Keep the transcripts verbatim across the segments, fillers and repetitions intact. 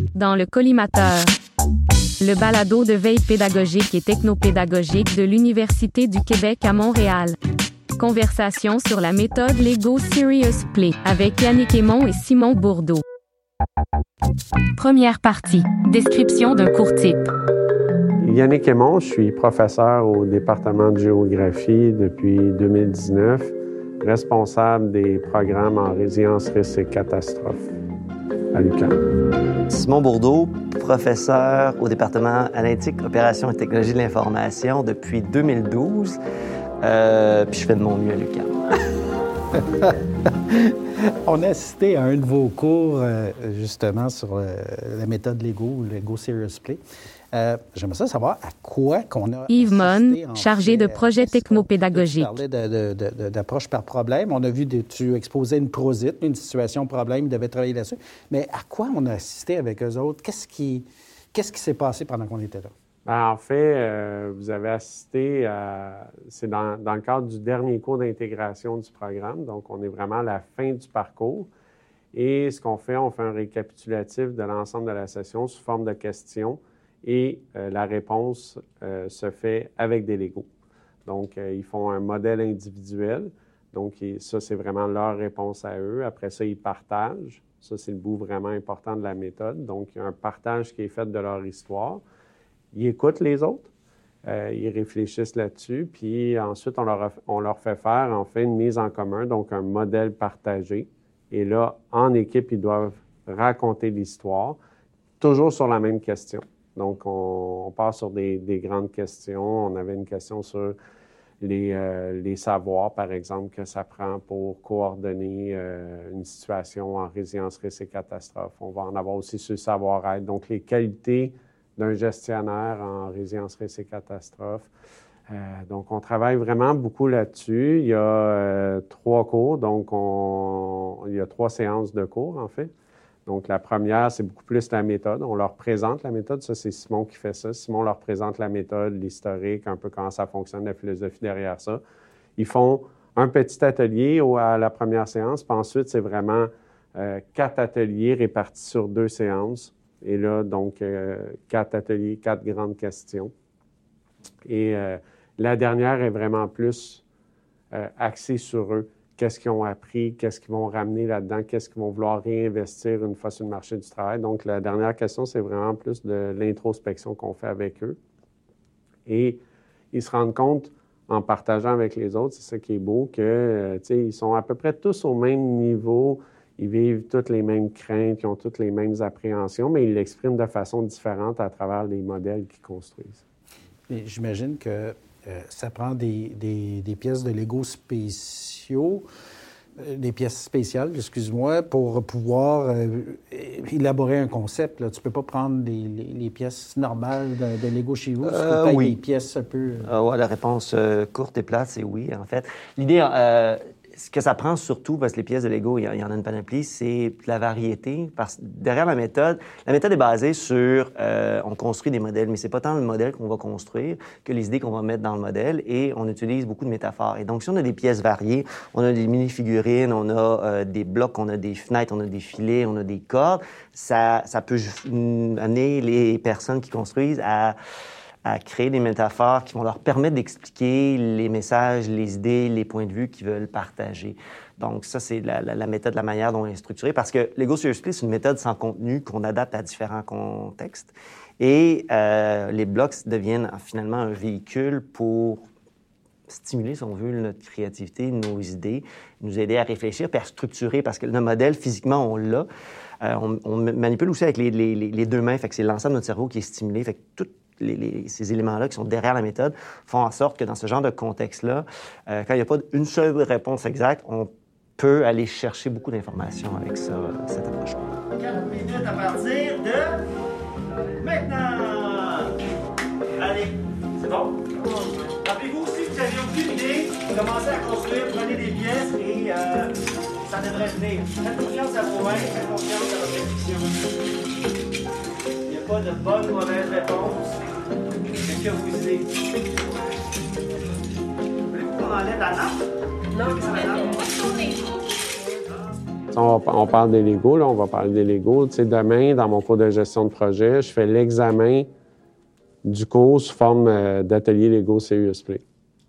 Dans le collimateur, le balado de veille pédagogique et technopédagogique de l'Université du Québec à Montréal. Conversation sur la méthode Lego Serious Play avec Yannick Aymon et Simon Bourdeau. Première partie. Description d'un cours type. Yannick Aymon, je suis professeur au département de géographie depuis deux mille dix-neuf, responsable des programmes en résilience, risque et catastrophes à l'U Q A M. Simon Bourdeau, professeur au département analytique, opérations et technologies de l'information depuis deux mille douze, euh, puis je fais de mon mieux à l'U Q A M. On a assisté à un de vos cours, euh, justement, sur euh, la méthode Lego, Lego Serious Play. Euh, J'aimerais ça savoir à quoi qu'on a Yves Mon, chargé de projet technopédagogique. Tu parlais de, de, de, d'approche par problème. On a vu que tu exposais une prosite, une situation problème, ils devaient travailler là-dessus. Mais à quoi on a assisté avec eux autres? Qu'est-ce qui qu'est-ce qui s'est passé pendant qu'on était là? Bien, en fait, euh, vous avez assisté à... C'est dans, dans le cadre du dernier cours d'intégration du programme. Donc, on est vraiment à la fin du parcours. Et ce qu'on fait, on fait un récapitulatif de l'ensemble de la session sous forme de questions. Et euh, la réponse euh, se fait avec des Legos. Donc, euh, ils font un modèle individuel. Donc, et ça, c'est vraiment leur réponse à eux. Après ça, ils partagent. Ça, c'est le bout vraiment important de la méthode. Donc, il y a un partage qui est fait de leur histoire. Ils écoutent les autres. Euh, ils réfléchissent là-dessus. Puis ensuite, on leur, a, on leur fait faire, en fait, une mise en commun, donc un modèle partagé. Et là, en équipe, ils doivent raconter l'histoire, toujours sur la même question. Donc, on, on part sur des, des grandes questions. On avait une question sur les, euh, les savoirs, par exemple, que ça prend pour coordonner euh, une situation en résilience, risque et catastrophe. On va en avoir aussi sur le savoir-être. Donc, les qualités d'un gestionnaire en résilience, risque et catastrophe. Euh, donc, on travaille vraiment beaucoup là-dessus. Il y a euh, trois cours, donc on, il y a trois séances de cours, en fait. Donc, la première, c'est beaucoup plus la méthode. On leur présente la méthode. Ça, c'est Simon qui fait ça. Simon leur présente la méthode, l'historique, un peu comment ça fonctionne, la philosophie derrière ça. Ils font un petit atelier à la première séance, puis ensuite, c'est vraiment euh, quatre ateliers répartis sur deux séances. Et là, donc, euh, quatre ateliers, quatre grandes questions. Et euh, la dernière est vraiment plus euh, axée sur eux. Qu'est-ce qu'ils ont appris, qu'est-ce qu'ils vont ramener là-dedans, qu'est-ce qu'ils vont vouloir réinvestir une fois sur le marché du travail. Donc, la dernière question, c'est vraiment plus de l'introspection qu'on fait avec eux. Et ils se rendent compte, en partageant avec les autres, c'est ça qui est beau, que, euh, tu sais, ils sont à peu près tous au même niveau, ils vivent toutes les mêmes craintes, ils ont toutes les mêmes appréhensions, mais ils l'expriment de façon différente à travers les modèles qu'ils construisent. Et j'imagine que Euh, ça prend des, des, des pièces de Lego spéciaux, euh, des pièces spéciales, excuse-moi, pour pouvoir euh, élaborer un concept. Là. Tu ne peux pas prendre les, les, les pièces normales de, de Lego chez vous. Tu euh, peux oui. des pièces un peu... Euh, ouais, la réponse euh, courte et plate, c'est oui, en fait. L'idée, euh, ce que ça prend surtout, parce que les pièces de Lego, il y, y en a une panoplie, c'est la variété. Parce que derrière la méthode, la méthode est basée sur, euh, on construit des modèles, mais c'est pas tant le modèle qu'on va construire que les idées qu'on va mettre dans le modèle, et on utilise beaucoup de métaphores. Et donc, si on a des pièces variées, on a des mini-figurines, on a euh, des blocs, on a des fenêtres, on a des filets, on a des cordes, ça, ça peut amener les personnes qui construisent à à créer des métaphores qui vont leur permettre d'expliquer les messages, les idées, les points de vue qu'ils veulent partager. Donc ça, c'est la, la, la méthode, la manière dont elle est structurée, parce que Lego Serious Play, c'est une méthode sans contenu qu'on adapte à différents contextes. Et euh, les blocs deviennent finalement un véhicule pour stimuler, si on veut, notre créativité, nos idées, nous aider à réfléchir, puis à structurer, parce que le modèle, physiquement, on l'a. Euh, on, on manipule aussi avec les, les, les deux mains, fait que c'est l'ensemble de notre cerveau qui est stimulé, fait que tout Les, les, ces éléments-là qui sont derrière la méthode font en sorte que dans ce genre de contexte-là, euh, quand il n'y a pas une seule réponse exacte, on peut aller chercher beaucoup d'informations avec ça, cette approche-là. quarante minutes à partir de maintenant. Allez, c'est bon? Rappelez-vous aussi que vous n'avez aucune idée, commencez à construire, prenez des pièces et euh, ça devrait venir. Faites confiance à vos mains, faites confiance à votre intuition. Il n'y a pas de bonne ou mauvaise réponse. C'est que vous êtes. Voulez-vous qu'on enlève la lampe? Non, ça va pas tourner. On, on parle des Legos, là, on va parler des Legos. Tu sais, demain, dans mon cours de gestion de projet, je fais l'examen du cours sous forme euh, d'atelier Lego Serious Play.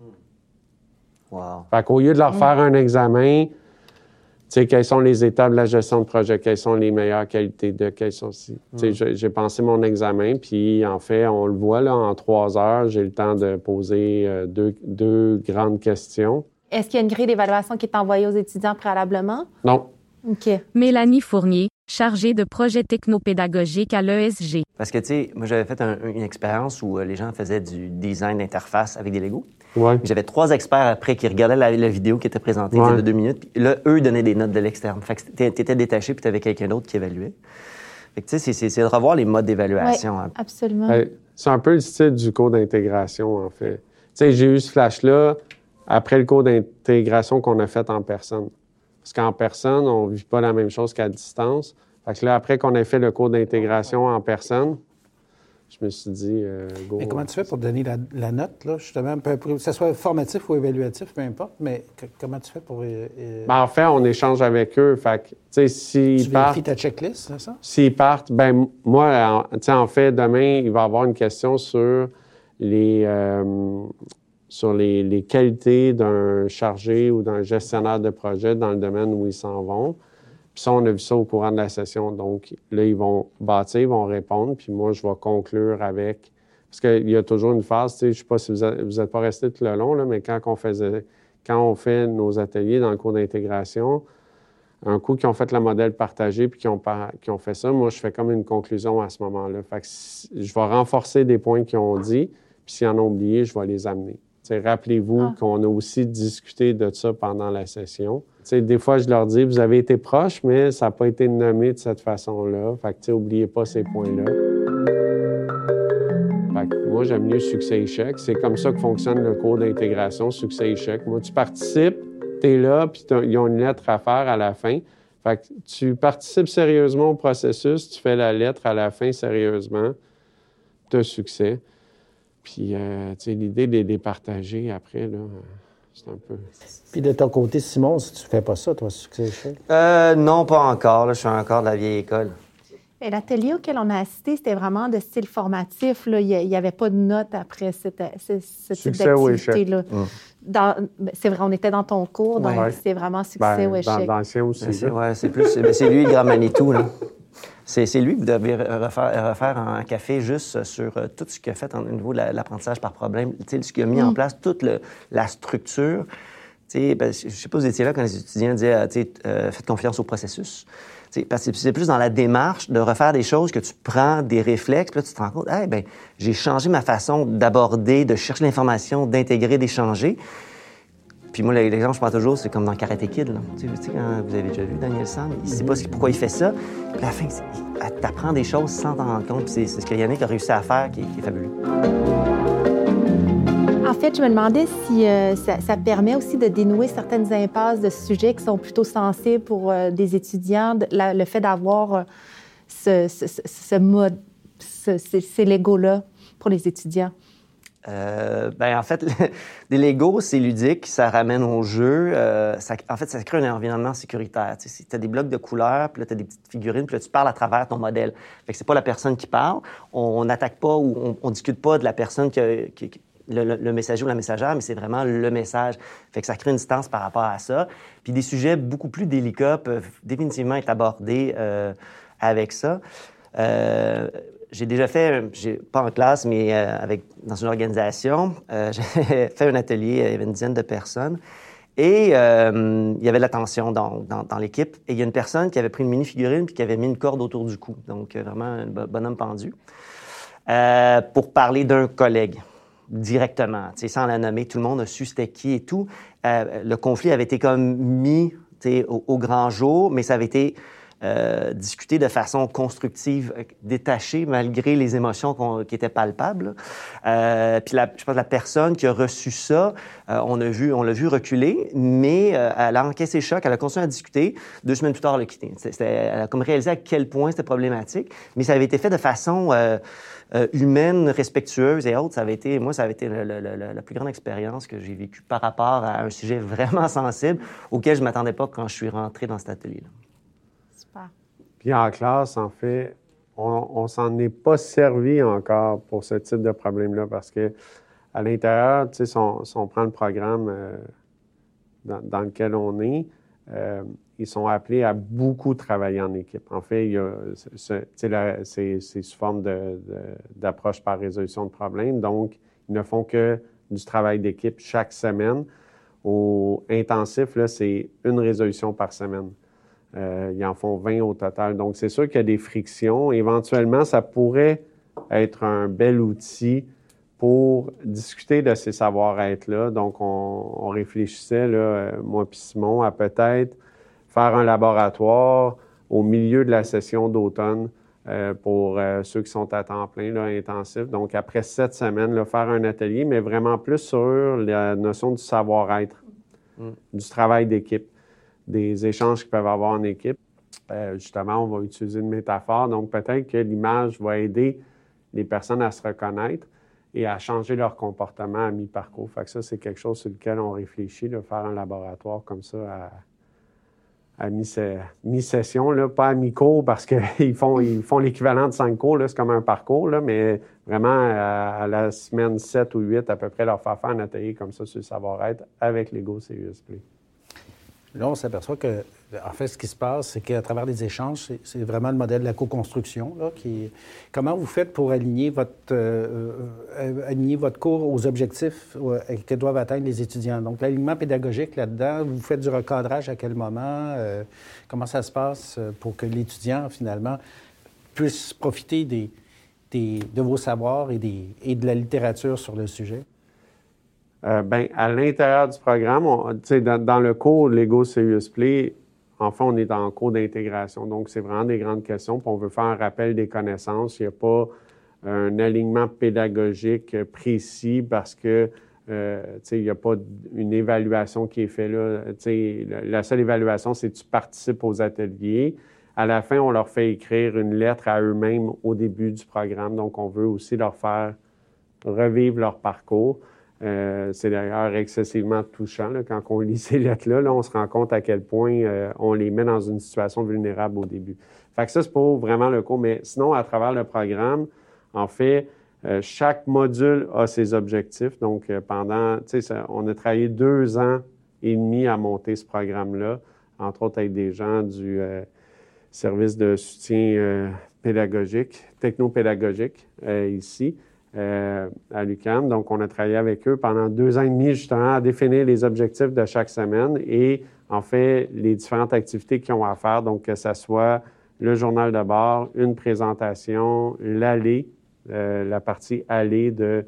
Wow. Fait qu'au lieu de leur faire un examen, tu sais, quelles sont les étapes de la gestion de projet, quelles sont les meilleures qualités de, quelles sont aussi. Tu sais, j'ai, j'ai pensé mon examen, puis en fait, on le voit, là, en trois heures, j'ai le temps de poser euh, deux, deux grandes questions. Est-ce qu'il y a une grille d'évaluation qui est envoyée aux étudiants préalablement? Non. OK. Mélanie Fournier, chargée de projet technopédagogique à l'E S G. Parce que, tu sais, moi, j'avais fait un- une expérience où euh, les gens faisaient du design d'interface avec des Legos. Ouais. J'avais trois experts après qui regardaient la, la vidéo qui était présentée Ouais. de deux minutes. Puis là, eux donnaient des notes de l'externe. Fait que t'é- t'étais détaché puis t'avais quelqu'un d'autre qui évaluait. Fait que, tu sais, c'est, c'est, c'est de revoir les modes d'évaluation. Oui, hein. absolument. Euh, c'est un peu le style du cours d'intégration, en fait. Tu sais, j'ai eu ce flash-là après le cours d'intégration qu'on a fait en personne. Parce qu'en personne, on ne vit pas la même chose qu'à distance. Fait que là, après qu'on ait fait le cours d'intégration en personne, je me suis dit, euh, go. Mais comment tu fais pour donner la, la note, là, justement, peu- que ce soit formatif ou évaluatif, peu importe, mais que- comment tu fais pour... euh, euh, Ben, en fait, on échange avec eux. Fait que, tu sais, s'ils tu partent... vérifies ta checklist, c'est ça? S'ils partent, ben moi, en, tu sais, en fait, demain, il va y avoir une question sur les, euh, sur les, les qualités d'un chargé ou d'un gestionnaire de projet dans le domaine où ils s'en vont. Puis ça, on a vu ça au courant de la session. Donc, là, ils vont bâtir, ils vont répondre, puis moi, je vais conclure avec... Parce qu'il y a toujours une phase, tu sais, je ne sais pas si vous n'êtes pas resté tout le long, là, mais quand on faisait, quand on fait nos ateliers dans le cours d'intégration, un coup qu'ils ont fait le modèle partagé puis qu'ils ont, par- qu'ils ont fait ça, moi, je fais comme une conclusion à ce moment-là. Fait que si- je vais renforcer des points qu'ils ont dit, puis s'ils en ont oublié, je vais les amener. T'sais, rappelez-vous Ah. qu'on a aussi discuté de ça pendant la session. T'sais, des fois, je leur dis, vous avez été proches, mais ça n'a pas été nommé de cette façon-là. Fait que, t'sais, oubliez pas ces points-là. Fait que moi, j'aime mieux succès-échec. C'est comme ça que fonctionne le cours d'intégration, succès-échec. Moi, tu participes, tu es là, puis t'as- ils ont une lettre à faire à la fin. Fait que tu participes sérieusement au processus, tu fais la lettre à la fin sérieusement, tu as succès. Puis, euh, tu sais, l'idée de les partager après, là, euh, c'est un peu... Puis de ton côté, Simon, si tu fais pas ça, toi, succès échec? Euh, non, pas encore. Là, je suis encore de la vieille école. Et l'atelier auquel on a assisté, c'était vraiment de style formatif. Là. Il n'y avait pas de notes après cette, ce, ce type Succès ou échec. d'activité-là. Dans- ben, c'est vrai, on était dans ton cours, donc Ouais. c'était vraiment succès Ben, ou dans, échec. dans le sien aussi. Mais c'est, là. ouais, c'est plus. ben, c'est lui, le grand Manitou, là. C'est, c'est lui que vous devez refaire, refaire un café juste sur euh, tout ce qu'il a fait au niveau de la- l'apprentissage par problème. Tu sais, ce qu'il a mis en place, toute le- la structure. Tu sais, ben, je ne sais pas si vous étiez là quand les étudiants disaient euh, tu sais, euh, faites confiance au processus. Tu sais, parce que c'est plus dans la démarche de refaire des choses que tu prends des réflexes, puis là, tu te rends compte, hey, ben, j'ai changé ma façon d'aborder, de chercher l'information, d'intégrer, d'échanger. Puis moi, l'exemple, je prends toujours, c'est comme dans Karate Kid. Là. Tu sais, tu sais, quand vous avez déjà vu Daniel San, il ne sait pas ce- pourquoi il fait ça. Puis à la fin, tu apprends des choses sans t'en rendre compte. Puis c'est, c'est ce que Yannick a réussi à faire qui est, qui est fabuleux. En fait, je me demandais si euh, ça, ça permet aussi de dénouer certaines impasses de sujets qui sont plutôt sensibles pour euh, des étudiants. De- la- le fait d'avoir euh, ce, ce, ce, ce mode, ce- ces, ces Legos-là pour les étudiants. Euh, ben en fait, le- des Legos, c'est ludique, ça ramène au jeu. Euh, ça, en fait, ça crée un environnement sécuritaire. Tu as des blocs de couleurs, puis là, tu as des petites figurines, puis là, tu parles à travers ton modèle. Fait que c'est pas la personne qui parle. On n'attaque pas ou on, on discute pas de la personne qui, a, qui, qui le, le, le messager ou la messagère, mais c'est vraiment le message. Fait que ça crée une distance par rapport à ça. Puis des sujets beaucoup plus délicats peuvent définitivement être abordés euh, avec ça. Euh, j'ai déjà fait, j'ai, pas en classe, mais euh, avec, dans une organisation, euh, j'ai fait un atelier, il y avait une dizaine de personnes, et euh, il y avait de la tension dans, dans, dans l'équipe, et il y a une personne qui avait pris une mini-figurine puis qui avait mis une corde autour du cou, donc euh, vraiment un bo- bonhomme pendu, euh, pour parler d'un collègue directement, tu sais, sans la nommer, tout le monde a su c'était qui et tout. Euh, le conflit avait été comme mis, tu sais, au, au grand jour, mais ça avait été Euh, discuter de façon constructive, euh, détachée, malgré les émotions qu'on, qui étaient palpables. Euh, puis la, je pense que la personne qui a reçu ça, euh, on, a vu, on l'a vu reculer, mais euh, elle a encaissé le choc, elle a continué à discuter. Deux semaines plus tard, elle a quitté. C'était, elle a comme réalisé à quel point c'était problématique, mais ça avait été fait de façon euh, euh, humaine, respectueuse et autres. Ça avait été, moi, ça avait été le, le, le, la plus grande expérience que j'ai vécue par rapport à un sujet vraiment sensible auquel je ne m'attendais pas quand je suis rentré dans cet atelier-là. Puis en classe, en fait, on ne s'en est pas servi encore pour ce type de problème-là parce que à l'intérieur, tu sais, si on, si on prend le programme euh, dans, dans lequel on est, euh, ils sont appelés à beaucoup travailler en équipe. En fait, il y a, c'est, la, c'est, c'est sous forme de, de, d'approche par résolution de problèmes. Donc, ils ne font que du travail d'équipe chaque semaine. Au intensif, là, c'est une résolution par semaine. Euh, ils en font vingt au total. Donc, c'est sûr qu'il y a des frictions. Éventuellement, ça pourrait être un bel outil pour discuter de ces savoir-être-là. Donc, on, on réfléchissait, là, moi et Simon, à peut-être faire un laboratoire au milieu de la session d'automne euh, pour euh, ceux qui sont à temps plein, là, intensif. Donc, après sept semaines, là, faire un atelier, mais vraiment plus sur la notion du savoir-être, mm. du travail d'équipe, des échanges qu'ils peuvent avoir en équipe. Euh, justement, on va utiliser une métaphore. Donc, peut-être que l'image va aider les personnes à se reconnaître et à changer leur comportement à mi-parcours. Fait que ça, c'est quelque chose sur lequel on réfléchit, de faire un laboratoire comme ça à, à mi-session, là, pas à mi-cours parce qu'ils font, ils font l'équivalent de cinq cours, là, c'est comme un parcours, là, mais vraiment à, à la semaine sept ou huit, à peu près, leur faire faire un atelier comme ça sur le savoir-être avec Lego Serious Play. Là, on s'aperçoit que, en fait, ce qui se passe, c'est qu'à travers les échanges, c'est, c'est vraiment le modèle de la co-construction. Là, qui... Comment vous faites pour aligner votre, euh, euh, aligner votre cours aux objectifs euh, que doivent atteindre les étudiants? Donc, l'alignement pédagogique là-dedans, vous faites du recadrage à quel moment? Euh, comment ça se passe pour que l'étudiant, finalement, puisse profiter des, des, de vos savoirs et, des, et de la littérature sur le sujet? Euh, ben, à l'intérieur du programme, on, dans, dans le cours Lego Serious Play, enfin, on est en cours d'intégration. Donc, c'est vraiment des grandes questions. Puis on veut faire un rappel des connaissances. Il n'y a pas un alignement pédagogique précis parce que, euh, il n'y a pas une évaluation qui est faite là. T'sais, la seule évaluation, c'est que tu participes aux ateliers. À la fin, on leur fait écrire une lettre à eux-mêmes au début du programme. Donc, on veut aussi leur faire revivre leur parcours. Euh, c'est d'ailleurs excessivement touchant là, quand on lit ces lettres-là. Là, on se rend compte à quel point euh, on les met dans une situation vulnérable au début. Fait que ça, c'est pour vraiment le cours. Mais sinon, à travers le programme, en fait, euh, chaque module a ses objectifs. Donc, euh, pendant, tu sais, on a travaillé deux ans et demi à monter ce programme-là, entre autres avec des gens du euh, service de soutien euh, pédagogique, technopédagogique euh, ici. Euh, à l'U Q A M. Donc, on a travaillé avec eux pendant deux ans et demi, justement, à définir les objectifs de chaque semaine et, en fait, les différentes activités qu'ils ont à faire. Donc, que ce soit le journal de bord, une présentation, l'allée, euh, la partie allée de,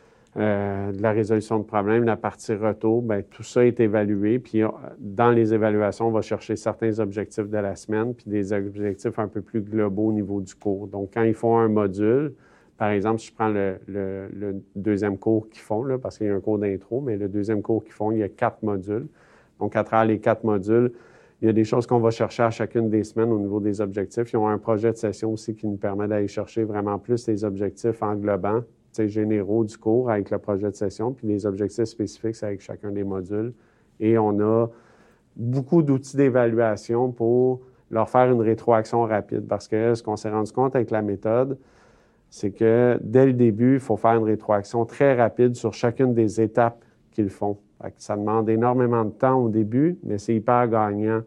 euh, de la résolution de problèmes, la partie retour, bien, tout ça est évalué. Puis, dans les évaluations, on va chercher certains objectifs de la semaine, puis des objectifs un peu plus globaux au niveau du cours. Donc, quand ils font un module, par exemple, si je prends le, le, le deuxième cours qu'ils font, là, parce qu'il y a un cours d'intro, mais le deuxième cours qu'ils font, il y a quatre modules. Donc, à travers les quatre modules, il y a des choses qu'on va chercher à chacune des semaines au niveau des objectifs. Ils ont un projet de session aussi qui nous permet d'aller chercher vraiment plus les objectifs englobants, généraux du cours avec le projet de session, puis les objectifs spécifiques, c'est avec chacun des modules. Et on a beaucoup d'outils d'évaluation pour leur faire une rétroaction rapide, parce que ce qu'on s'est rendu compte avec la méthode, c'est que dès le début, il faut faire une rétroaction très rapide sur chacune des étapes qu'ils font. Ça demande énormément de temps au début, mais c'est hyper gagnant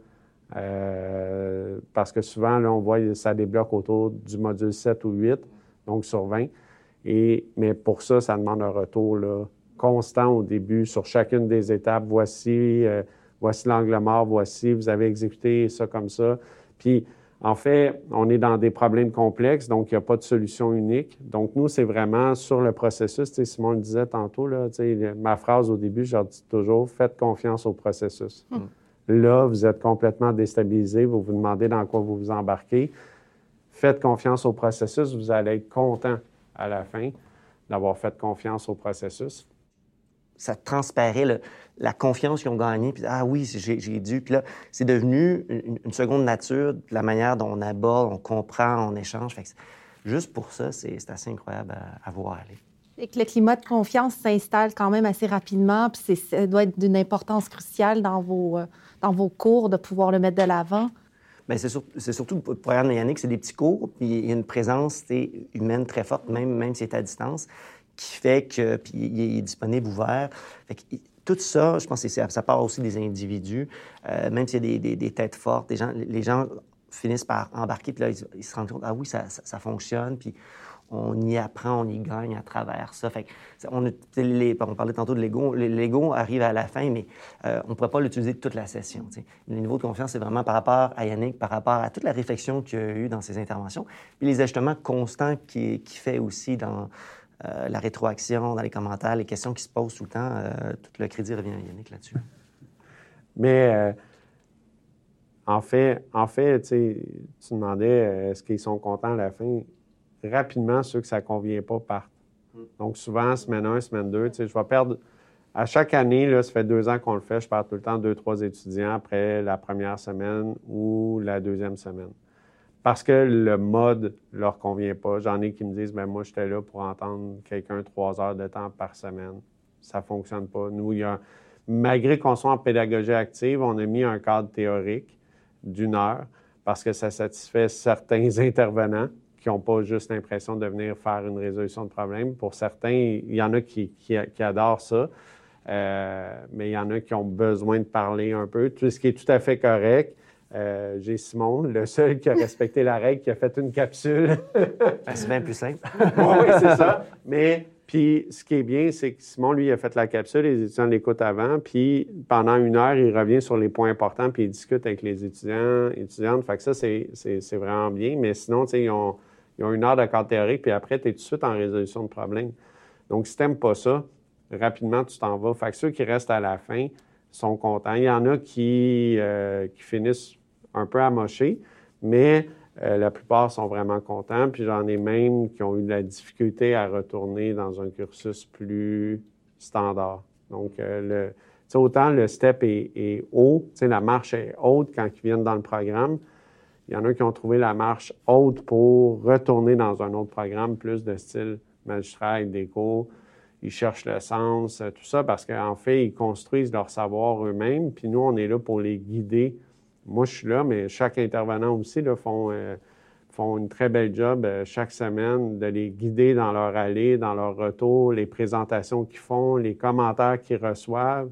euh, parce que souvent, là, on voit que ça débloque autour du module sept ou huit, donc sur vingt. Et, mais pour ça, ça demande un retour là, constant au début sur chacune des étapes. Voici, euh, voici l'angle mort, voici, vous avez exécuté ça comme ça. Puis, en fait, on est dans des problèmes complexes, donc il n'y a pas de solution unique. Donc, nous, c'est vraiment sur le processus. Tu sais, Simon le disait tantôt, là, tu sais, ma phrase au début, je leur dis toujours, faites confiance au processus. Mm. Là, vous êtes complètement déstabilisé, vous vous demandez dans quoi vous vous embarquez. Faites confiance au processus, vous allez être content à la fin d'avoir fait confiance au processus. Ça transparaît le, la confiance qu'ils ont gagnée. Puis, ah oui, j'ai, j'ai dû. Puis là, c'est devenu une, une seconde nature de la manière dont on aborde, on comprend, on échange. Fait que juste pour ça, c'est, c'est assez incroyable à, à voir aller. Et que le climat de confiance s'installe quand même assez rapidement, puis c'est, ça doit être d'une importance cruciale dans vos, dans vos cours de pouvoir le mettre de l'avant. Bien, c'est, sur, c'est surtout le programme de Yannick, c'est des petits cours, puis il y a une présence humaine très forte, même, même s'il est à distance, qui fait que, puis il est disponible, ouvert. Fait que, tout ça, je pense que c'est, ça part aussi des individus, euh, même s'il y a des, des, des têtes fortes, des gens, les gens finissent par embarquer, puis là, ils, ils se rendent compte, ah oui, ça, ça, ça fonctionne, puis on y apprend, on y gagne à travers ça. Fait que, on, a, les, on parlait tantôt de Lego. Le Lego arrive à la fin, mais euh, on ne pourrait pas l'utiliser toute la session. T'sais. Le niveau de confiance, c'est vraiment par rapport à Yannick, par rapport à toute la réflexion qu'il y a eu dans ses interventions, puis les ajustements constants qu'il, qu'il fait aussi dans euh, la rétroaction, dans les commentaires, les questions qui se posent tout le temps. Euh, tout le crédit revient à Yannick là-dessus. Mais euh, en fait, en fait tu demandais est-ce qu'ils sont contents à la fin? Rapidement, ceux que ça ne convient pas partent. Donc, souvent, semaine un, semaine deux, je vais perdre... À chaque année, là, ça fait deux ans qu'on le fait, je perds tout le temps deux, trois étudiants après la première semaine ou la deuxième semaine. Parce que le mode ne leur convient pas. J'en ai qui me disent, bien, moi, j'étais là pour entendre quelqu'un trois heures de temps par semaine. Ça ne fonctionne pas. Nous, il y a... Malgré qu'on soit en pédagogie active, on a mis un cadre théorique d'une heure parce que ça satisfait certains intervenants qui n'ont pas juste l'impression de venir faire une résolution de problème. Pour certains, il y en a qui, qui, qui adorent ça, euh, mais il y en a qui ont besoin de parler un peu, tout ce qui est tout à fait correct. Euh, j'ai Simon, le seul qui a respecté la règle, qui a fait une capsule. Ben, c'est bien plus simple. Oui, c'est ça. Mais puis, ce qui est bien, c'est que Simon, lui, a fait la capsule, les étudiants l'écoutent avant, puis pendant une heure, il revient sur les points importants, puis il discute avec les étudiants, étudiantes. Fait que ça, c'est, c'est, c'est vraiment bien. Mais sinon, tu sais, ils ont... Ils ont une heure de cadre théorique, puis après, tu es tout de suite en résolution de problème. Donc, si tu n'aimes pas ça, rapidement, tu t'en vas. Fait que ceux qui restent à la fin sont contents. Il y en a qui, euh, qui finissent un peu amochés, mais euh, la plupart sont vraiment contents. Puis j'en ai même qui ont eu de la difficulté à retourner dans un cursus plus standard. Donc, euh, le, tu sais, autant le step est, est haut, tu sais, la marche est haute quand ils viennent dans le programme. Il y en a qui ont trouvé la marche haute pour retourner dans un autre programme, plus de style magistral avec des cours. Ils cherchent le sens, tout ça, parce qu'en fait, ils construisent leur savoir eux-mêmes. Puis nous, on est là pour les guider. Moi, je suis là, mais chaque intervenant aussi là, font, euh, font une très belle job euh, chaque semaine de les guider dans leur allée, dans leur retour, les présentations qu'ils font, les commentaires qu'ils reçoivent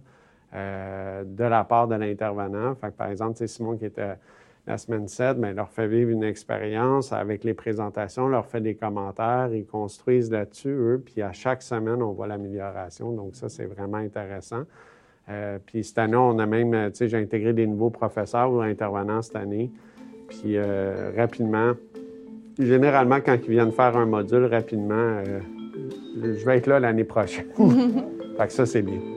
euh, de la part de l'intervenant. Fait que, par exemple, c'est Simon qui était... La semaine sept, bien, leur fait vivre une expérience avec les présentations, leur fait des commentaires, ils construisent là-dessus, eux, puis à chaque semaine, on voit l'amélioration. Donc ça, c'est vraiment intéressant. Euh, puis cette année, on a même, tu sais, j'ai intégré des nouveaux professeurs ou intervenants cette année. Puis euh, rapidement, généralement, quand ils viennent faire un module rapidement, euh, je vais être là l'année prochaine. Fait que ça, c'est bien.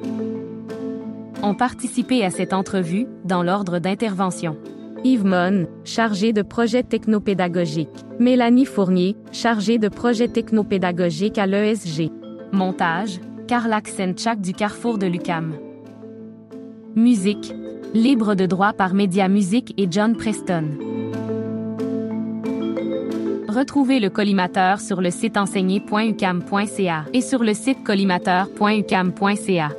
Ont participé à cette entrevue, dans l'ordre d'intervention: Yves Monne, chargé de projet technopédagogique. Mélanie Fournier, chargée de projet technopédagogique à l'E S G. Montage, Karl Aksenchak du Carrefour de l'U Q A M. Musique, libre de droit par Média Musique et John Preston. Retrouvez le collimateur sur le site enseigner point u q a m point c a et sur le site collimateur point u q a m point c a.